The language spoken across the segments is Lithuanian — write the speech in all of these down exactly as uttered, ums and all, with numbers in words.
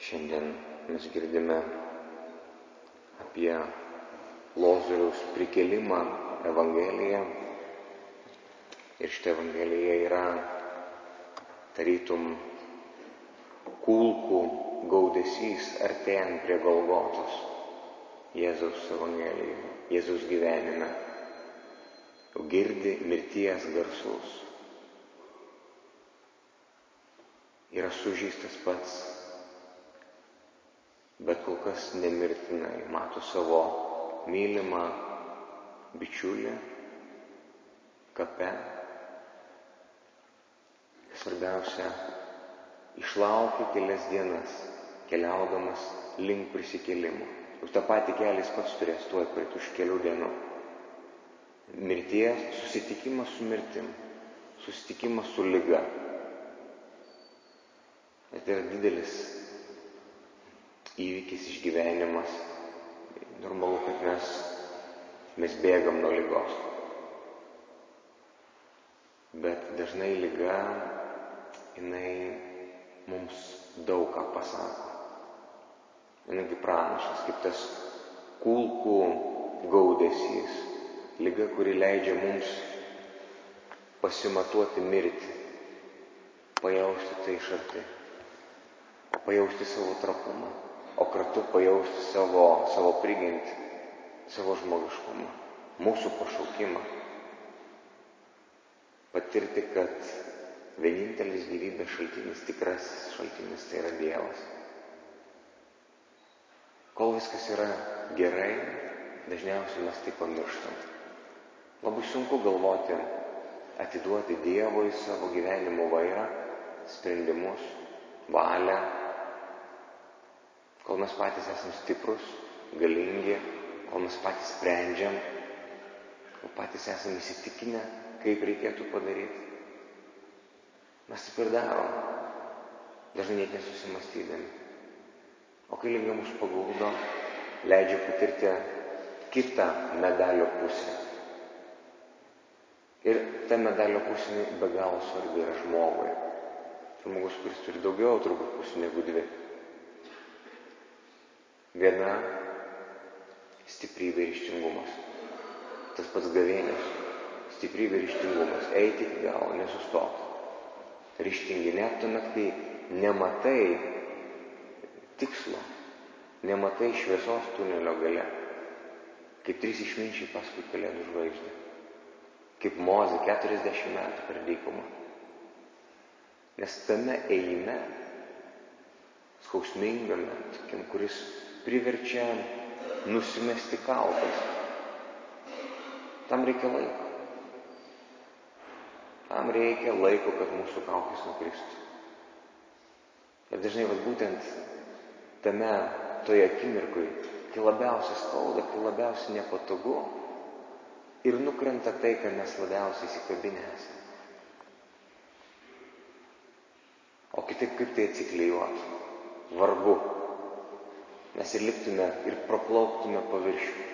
Šiandien mes girdime apie Lozoriaus prikėlimą Evangeliją. Ir šitą Evangeliją yra tarytum kulkų gaudesys artėjant prie Golgotos. Jėzaus Evangelijoje, Jėzaus gyvenime. Girdi mirties garsus. Yra sužeistas pats, bet kol kas nemirtinai mato savo mylimą bičiulį kape. Svarbiausia, išlaukė kelias dienas, keliaudamas link prisikėlimo. Už tą patį kelią jis pats turės tuoj praeit už kelių dienų. Mirties, susitikimas su mirtim, susitikimas su liga. Tai yra didelis įvykis, išgyvenimas. Normalu, kad mes, mes bėgam nuo ligos. Bet dažnai liga, jinai mums daug ką pasako. Jinai pranašas, kaip tas kulkų gaudesys. Liga, kuri leidžia mums pasimatuoti mirtį, pajausti tai iš arti, pajausti savo trapumą, o kartu pajausti savo, savo prigimtį, savo žmogiškumą, mūsų pašaukimą. Patirti, kad vienintelis gyvybės šaltinis, tikrasis šaltinis, tai yra Dievas. Kol viskas yra gerai, dažniausiai mes tai pamirštam. Labai sunku galvoti, atiduoti Dievui savo gyvenimo vairą, sprendimus, valią, kol mes patys esame stiprus, galingi, kol mes patys sprendžiam, kol patys esame įsitikinę, kaip reikėtų padaryti. Mes taip ir darom, dažnai net nesusimastydami. O kai liga mus paguldo, leidžia patirti kitą medalio pusę. Ir ta medalio pusė be galo svarbi yra žmogui. Žmogus, kuris turi daugiau turbūt pusių negu dvi. Viena – stiprybė ir ryžtingumas. Tas pats gavėnios – stiprybė ir ryžtingumas. Eiti iki galo, nesustoti. Ryžtingi net tuomet, kai nematai tikslo, nematai šviesos tunelio gale, kaip trys išminčiai paskui Kalėdų žvaigždę. Kaip Mozė keturiasdešimt metų per dykumą. Nes tame ėjime, skausmingame, tokiam, kuris priverčia nusimesti kaukes, tam reikia laiko. Tam reikia laiko, kad mūsų kaukės nukristų. Ir dažnai vat, būtent tame, toje akimirkui, kai labiausiai skauda, kai labiausiai nepatogu, ir nukrenta tai, ką mes labiausiai įsikabinę esame. O kitaip kaip tai atsiklijuotų? Vargu. Mes ir liptume ir praplauktume paviršių.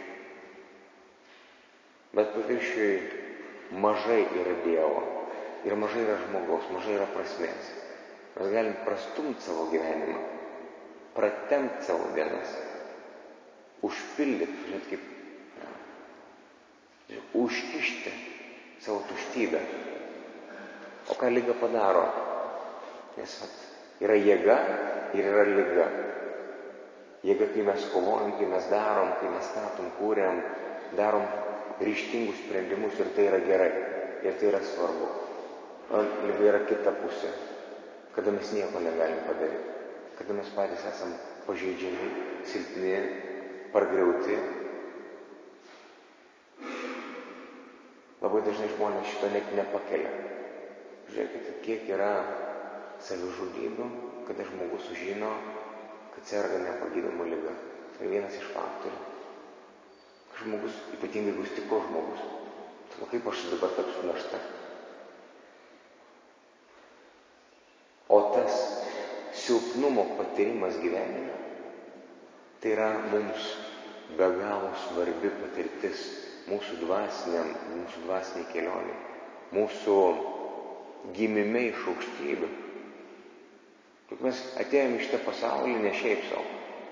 Bet paviršiui mažai yra Dievo. Ir mažai yra žmogaus, mažai yra prasmės. Mes galim prastumti savo gyvenimą, pratempt savo dienas, užpildyti, žiūrėt kaip užkišti savo tuštybę. O ką liga padaro? Nes vat, yra jėga ir yra liga. Jėga, kai mes kovojam, kai mes darom, kai mes statom, kūriam, darom ryžtingus sprendimus ir tai yra gerai. Ir tai yra svarbu. O liga yra kita pusė, kada mes nieko negalim padaryti. Kada mes patys esam pažeidžiami, silpni, pargriauti. Labai dažnai žmonės šito net nepakelia. Žiūrėkite, kiek yra savižudybių, kada žmogus sužino, kad serga nepagydoma liga. Tai vienas iš faktorių. Žmogus, ypatingai jeigu stiprus žmogus, tai kaip aš dabar tapsiu našta. O tas silpnumo patyrimas gyvenime, tai yra mums be galo svarbi patirtis mūsų dvasiniam, mūsų dvasiniai kelioniai, mūsų gimime iš aukštybių. Juk mes atėjome į šitą pasaulį ne šiaip savo.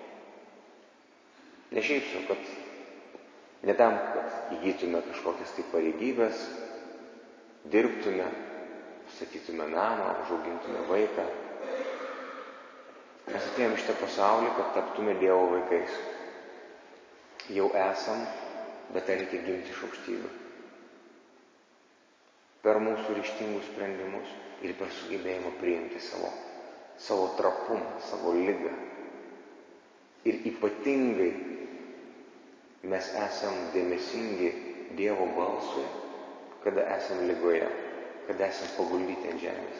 Ne šiaip savo, kad ne tam, kad įgytume kažkokias tai pareigybės, dirbtume, statytume namą, užaugintume vaiką. Mes atėjome į šitą pasaulį, kad taptume Dievo vaikais. Jau esam, bet tai reikia gimti iš aukštybių. Per mūsų ryžtingus sprendimus ir per sugebėjimą priimti savo, savo trapumą, savo ligą. Ir ypatingai mes esam dėmesingi Dievo balsui, kada esam ligoje, kada esam paguldyti ant žemės.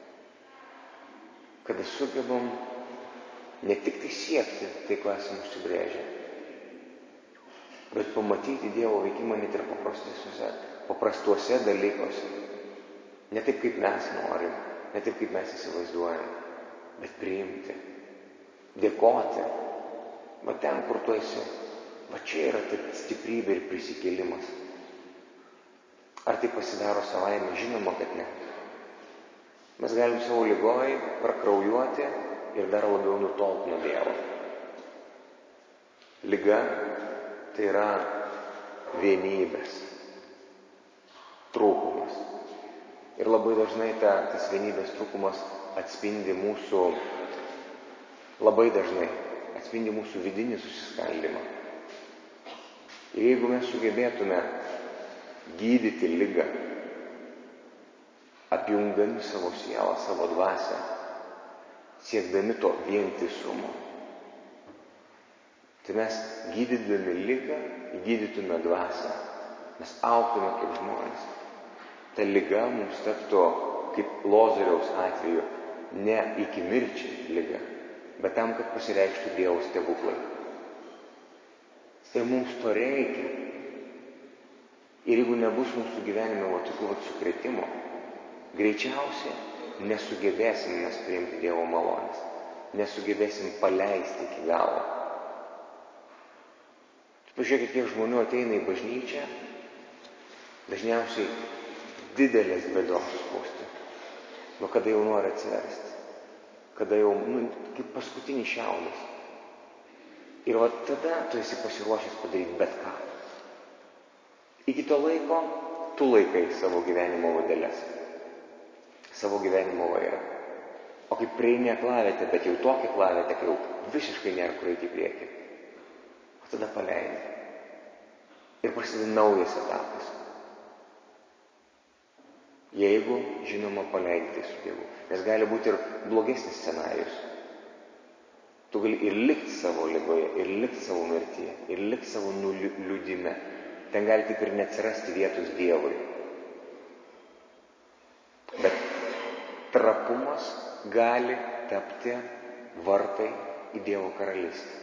Kada sugebam ne tik tai siekti tai, ko esam užsibrėžę, bet pamatyti Dievo veikimą net ir paprastuose, paprastuose dalykuose. Ne taip, kaip mes norim, ne taip, kaip mes įsivaizduojam, bet priimti, dėkoti. Va ten, kur tu esi, va čia yra taip stiprybė ir prisikėlimas. Ar tai pasidaro savaime? Žinoma, kad ne. Mes galim savo ligoj prakraujuoti ir dar labiau nutolti nuo Dievo. Liga tai yra vienybės trūkumas. Ir labai dažnai ta, tas vienybės trūkumas atspindi mūsų, labai dažnai atspindi mūsų vidinį susiskaldymą. Ir jeigu mes sugebėtume gydyti ligą, apjungdami savo sielą, savo dvasią, siekdami to vientisumo, tai mes gydydami ligą, gydytume dvasią, mes augtume kaip žmonės. Ta liga mums taptų, kaip Lozoriaus atveju, ne iki mirčiai liga, bet tam, kad pasireikštų Dievo stebuklai. Ir mums to reikia. Ir jeigu nebus mūsų gyvenime va tokių va sukrėtimų, greičiausiai nesugebėsim mes priimti Dievo malonės, nesugebėsim paleisti iki galo. Pažiūrėkit, kiek žmonių ateina į bažnyčią, dažniausiai didelės bėdos spausti. Nu, kada jau nori atsiversti, kada jau, nu, kaip paskutinis šiaudas. Ir va tada tu esi pasiruošęs padaryti bet ką. Iki to laiko tu laikai savo gyvenimo vadeles, savo gyvenimo vairą. O kai prieini aklavietę, bet jau tokią aklavietę, kai jau visiškai nėra kur eiti į priekį, o tada paleidi. Ir prasideda naujas etapas. Jeigu, žinoma, paleidi tai su Dievu. Nes gali būti ir blogesnis scenarijus. Tu gali ir likti savo ligoje, ir likti savo mirtyje, ir likti savo nuliūdime. Ten gali taip ir neatsirasti vietos Dievui. Bet trapumas gali tapti vartai į Dievo karalystę.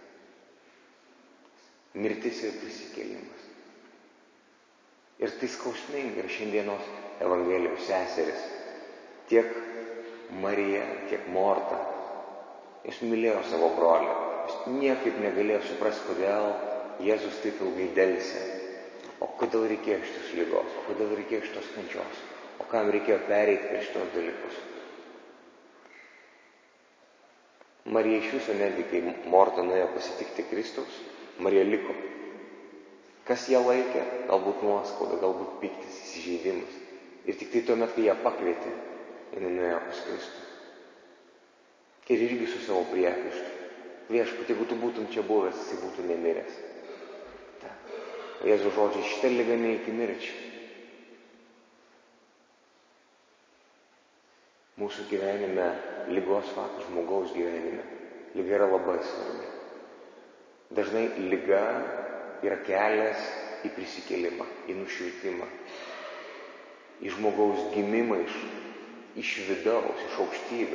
Mirtis ir prisikėlimas. Ir tai skausminga ir šiandienos Evangelijos seseris, tiek Marija, tiek Morta, jis mylėjo savo brolį. Jis niekaip negalėjo suprasti, kodėl Jėzus taip ilgai delsė. O kodėl reikėjo šitos ligos, o kodėl reikėjo šitos kančios, o kam reikėjo pereiti per šitos dalykus. Marija iš viso netgi, kai Morta nuėjo pasitikti Kristaus, Marija liko. Kas ją laikė? Galbūt nuoskauda, galbūt piktis, įsižeidimas. Ir tik tai tuomet, kai ją pakvietė, jinai nuėjo pas Kristų. Ir irgi su savo priekaištu. Viešpatie, jeigu tu būtum čia buvęs, jisai būtų nemiręs. Ta. O Jėzaus žodžiai, šitą ligą ne iki mirčių. Mūsų gyvenime, ligos faktas, žmogaus gyvenime, liga yra labai svarbi. Dažnai liga yra kelias į prisikėlimą, į nušvitimą, į žmogaus gimimą iš, iš vidaus, iš aukštybių.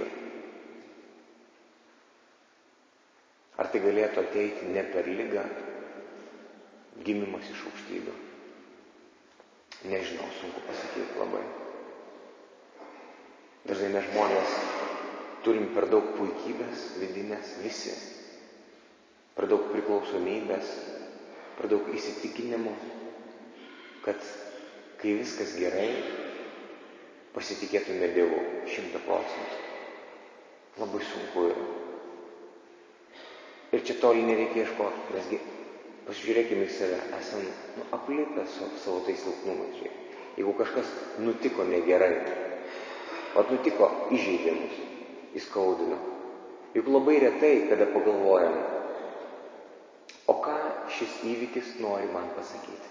Ar tai galėtų ateiti ne per ligą, gimimas iš aukštybių? Nežinau, sunku pasakyti labai. Dažnai mes žmonės turim per daug puikybės vidinės, visi. Per daug priklausomybės, per daug įsitikinimo, kad kai viskas gerai, pasitikėtume Dievu šimtą procentų. labai sunku yra. Ir čia toli nereikia ieškoti, mesgi pasižiūrėkime į save, esam nu, aplipę su savo tais silpnumais. Jeigu kažkas nutiko negerai, o nutiko įžeidė mus, įskaudino, juk labai retai, kada pagalvojam, o ką šis įvykis nori man pasakyti.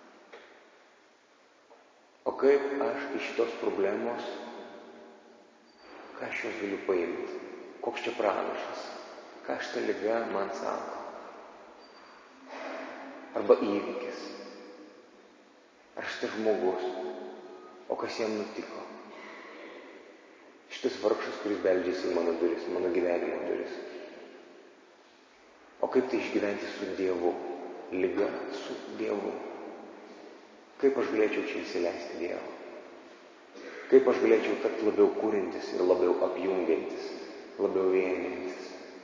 O kaip aš iš šitos problemos, ką aš jos galiu paimti, koks čia pranašas, ką šita liga man sako. Arba įvykis, ar šitas žmogus, o kas jam nutiko. Šitas vargšas, kuris beldžiasi į mano duris, mano gyvenimo duris. O kaip tai išgyventi su Dievu, liga su Dievu. Kaip aš galėčiau čia įsileisti Dievą? Kaip aš galėčiau tapti labiau kūrintis ir labiau apjungiantis, labiau vienintis.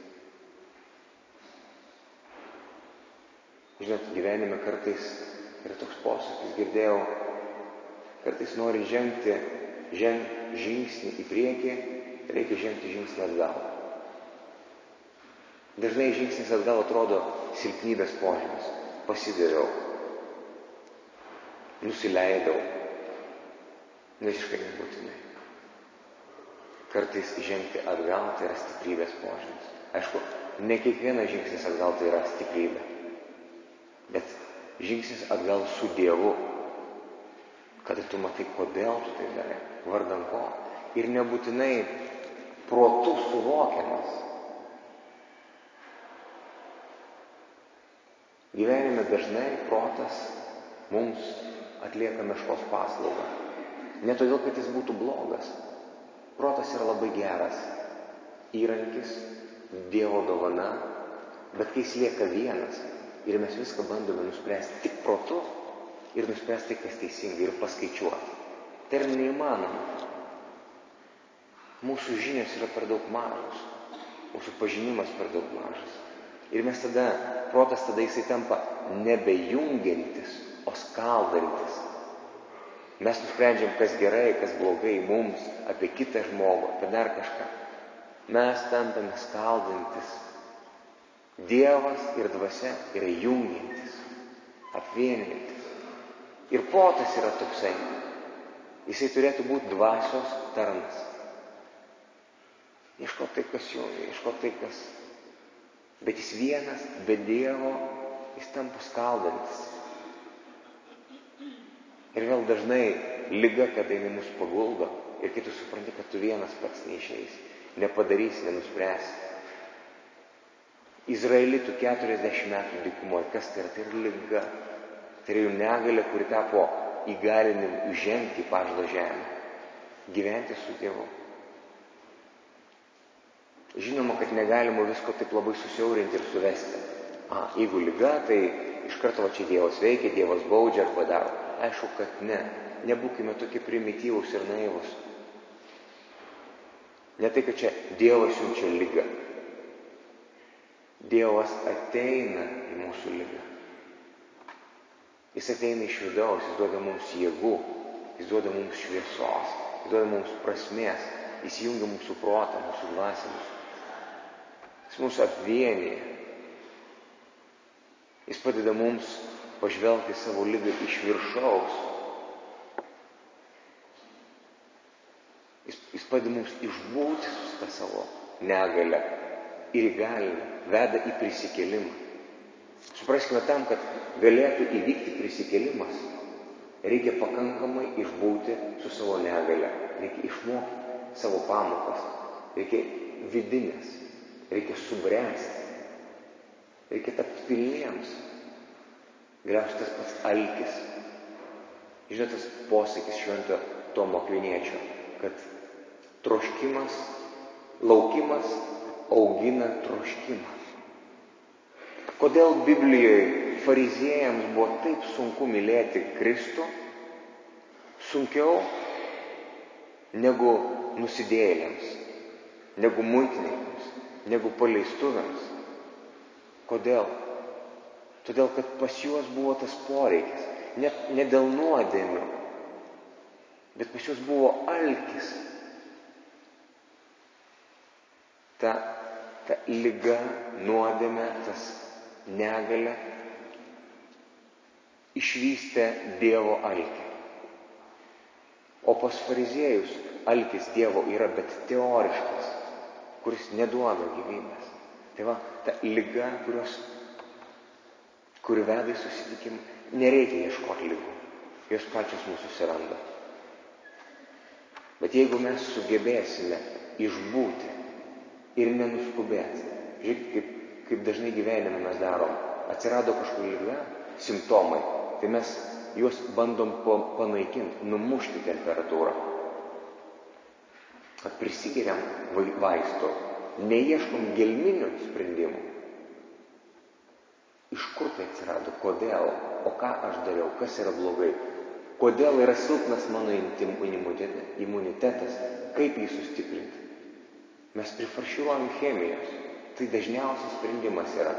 Žinot, gyvenime kartais yra toks posakis, girdėjau, kartais nori žengti ženg, žingsnį į priekį, reikia žengti žingsnį atgal. Dažnai žingsnis atgal atrodo silpnybės požymis. Pasidaviau, nusileidau, visiškai nebūtinai. Kartais žengti atgal tai yra stiprybės požymis. Aišku, ne kiekvienas žingsnis atgal tai yra stiprybė. Bet žingsnis atgal su Dievu, kada tu matai, kodėl tu tai darai, vardan ko. Ir nebūtinai protu suvokiamas. Gyvenime dažnai protas mums atlieka meškos paslaugą. Ne todėl, kad jis būtų blogas. Protas yra labai geras įrankis, Dievo dovana, bet kai jis lieka vienas, ir mes viską bandome nuspręsti tik protu ir nuspręsti, kas teisingai, ir paskaičiuoti. Tai yra neįmanoma. Mūsų žinios yra per daug mažos. Mūsų pažinimas per daug mažas. Ir mes tada, protas tada jisai tampa nebejungiantis, o skaldantis. Mes nusprendžiam, kas gerai, kas blogai mums, apie kitą žmogų, apie dar kažką. Mes tampame skaldantis. Dievas ir dvasia yra jungiantis, apvieniantis. Ir protas yra toksai. Jisai turėtų būti dvasios tarnas. Ieško tai, kas jungia, ieško tai, kas. Bet jis vienas, be Dievo, jis tampa skaldantis. Ir vėl dažnai liga, kada jinai mus paguldo, ir kai tu supranti, kad tu vienas pats neišeisi, nepadarysi, nenuspręsi. Izraelitų keturiasdešimt metų dykumoje, kas tai yra? Tai yra liga. Tai yra jų negalia, kuri tapo įgalinimu žengti į pažadą žemę. Gyventi su Dievu. Žinoma, kad negalima visko taip labai susiaurinti ir suvesti. A, jeigu liga, tai iš karto va čia Dievas veikia, Dievas baudžia arba daro. Aišku, kad ne. Nebūkime tokie primityvūs ir naivūs. Ne tai, kad čia Dievas siunčia ligą. Dievas ateina į mūsų ligą. Jis ateina iš vidaus, jis duoda mums jėgų, jis duoda mums šviesos, jis duoda mums prasmės, jis jungia mūsų protą, mūsų dvasimus. Jis mūsų apvienija. Jis padeda mums pažvelgti savo ligą iš viršaus. Jis, jis padeda mums išbūti su tą savo negalę ir įgalina, veda į prisikėlimą. Supraskime, tam, kad galėtų įvykti prisikėlimas, reikia pakankamai išbūti su savo negale, reikia išmokti savo pamokas, reikia vidinės, reikia subręsti, reikia tapti pilniems. Galiausiai tas pats alkis. Žinote, tas posakis Švento Tomo Akviniečio, kad troškimas, laukimas augina troškimą. Kodėl Biblijoje fariziejams buvo taip sunku mylėti Kristų, sunkiau negu nusidėjėliams, negu muitininkams, negu paleistuvėms? Kodėl? Todėl, kad pas juos buvo tas poreikis, ne, ne dėl nuodėmių, bet pas juos buvo alkis. ta, ta liga, nuodėmė, tas negalia išvystė Dievo alkį. O pas fariziejus alkis Dievo yra bet teoriškas, kuris neduoda gyvybės. Tai va, ta liga, kurios, kuri veda į susitikimą, nereikia ieškoti ligų. Jos pačios mūsų susiranda. Bet jeigu mes sugebėsime išbūti ir nenuskubėti, žiūrėk, kaip, kaip dažnai gyvenime mes darom, atsirado kažkokia liga, simptomai, tai mes juos bandom panaikinti, numušti temperatūrą. Kad prisigeriam vaistų, neieškom gelminių sprendimų. Iš kur tai atsirado, kodėl, o ką aš dariau, kas yra blogai, kodėl yra silpnas mano imunitetas, kaip jį sustiprinti. Mes prifarširuojam chemijos, tai dažniausias sprendimas yra.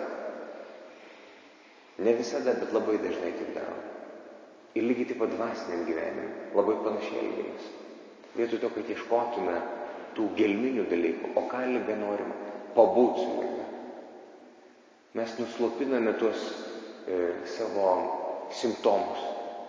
Ne visada, bet labai dažnai taip darom. Ir lygiai taip pat dvasiniam gyvenimui, labai panašiai elgiamės. Vietoj to, kad ieškotume tų gelminių dalykų, o ką liga norime, pabūti su liga. Mes nuslopiname tuos e, savo simptomus.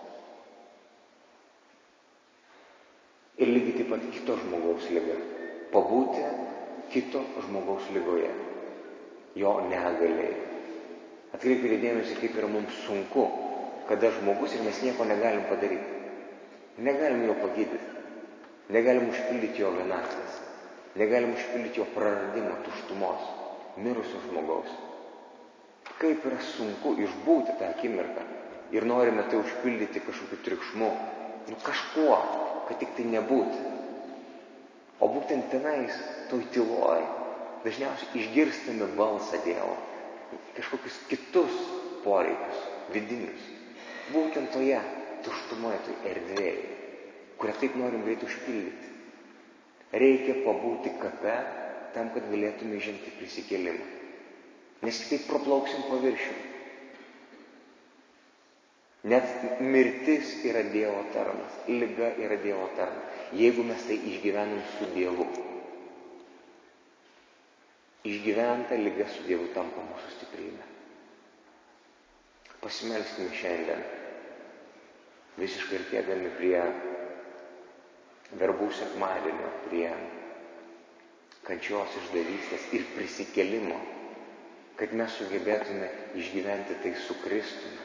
Ir lygiai taip pat kito žmogaus liga. Pabūti kito žmogaus ligoje, jo negaliai. Atkreipkite dėmesį, kaip yra mums sunku, kada žmogus ir mes nieko negalim padaryti. Negalim jo pagydyti. Negalim užpildyti jo vienatvės. Negalim užpildyti jo praradimo, tuštumos, mirusio žmogaus. Kaip yra sunku išbūti tą akimirką ir norime tai užpildyti kažkokiu triukšmu, nu kažkuo, kad tik tai nebūti. O būtent tenais, toj tyloj, dažniausiai išgirstame balsą Dievo, kažkokius kitus poreikius, vidinius. Būtent toje tuštumoje, toj erdvėje, kurią taip norim greit užpildyti. Reikia pabūti kape tam, kad galėtume žengti prisikėlimą. Nes kitaip praplauksim paviršių. Net mirtis yra Dievo tarnas, liga yra Dievo tarnas, jeigu mes tai išgyvenam su Dievu. Išgyventa liga su Dievu tampa mūsų stiprybė. Pasimelskime šiandien, visiškai artėdami prie verbų sekmadienio, prie kančios, išdavystės ir prisikėlimo, kad mes sugebėtume išgyventi tai su Kristumi.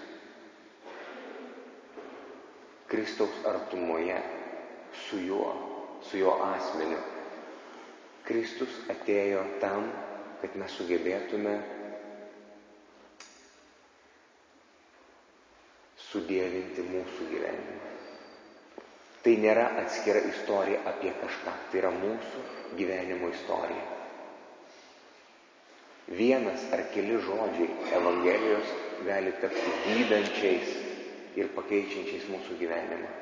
Kristaus artumoje, su juo, su jo asmeniu. Kristus atėjo tam, kad mes sugebėtume sudievinti mūsų gyvenimą. Tai nėra atskira istorija apie kažką, tai yra mūsų gyvenimo istorija. Vienas ar keli žodžiai Evangelijos gali tapti gydančiais ir pakeičiančiais mūsų gyvenimą.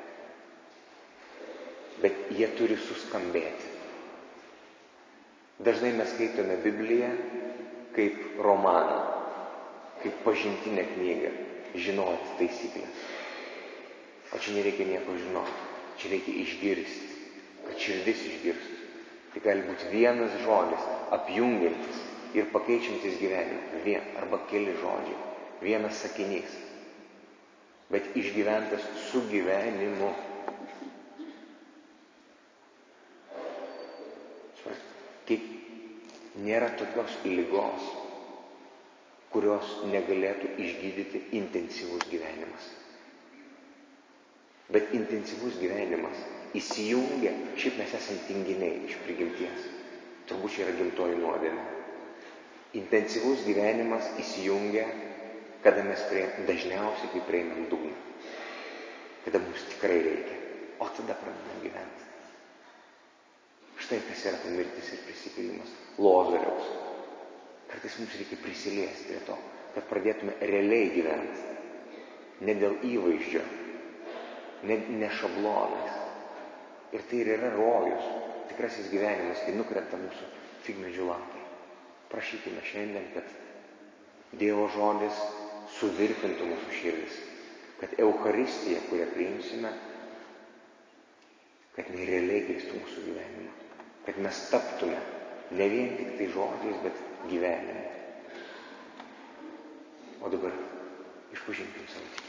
Bet jie turi suskambėti. Dažnai mes skaitome Bibliją kaip romaną, kaip pažintinę knygą, žinoti taisyklės. O čia nereikia nieko žinoti, čia reikia išgirsti, kad širdis išgirstų. Tai gali būti vienas žodis, apjungiantis ir pakeičiantis gyvenimą. Vien arba keli žodžiai, vienas sakinys, bet išgyventas su gyvenimu. Kaip nėra tokios ligos, kurios negalėtų išgydyti intensyvus gyvenimas. Bet intensyvus gyvenimas įsijungia, šiaip mes esam tinginiai iš prigimties. Turbūt čia yra gimtoji nuodėmė. Intensyvus gyvenimas įsijungia, kada mes prie, dažniausiai kai prieinam dugną. Kada mums tikrai reikia. O tada pradedam gyventi. Štai kas yra ta mirtis ir prisikėlimas Lozoriaus. Kartais mums reikia prisiliesti prie to, kad pradėtume realiai gyventi. Ne dėl įvaizdžio, ne, ne šablonais. Ir tai ir yra rojus, tikrasis gyvenimas, kai nukrenta mūsų figmedžių lapai. Prašykime šiandien, kad Dievo žodis suvirpintų mūsų širdis, kad Eucharistija, kurią priimsime, kad nerealiai keistų mūsų gyvenimą, kad mes taptume Ne vien tik tai žodžiais, bet gyvenimu. O dabar išpažinkim savo.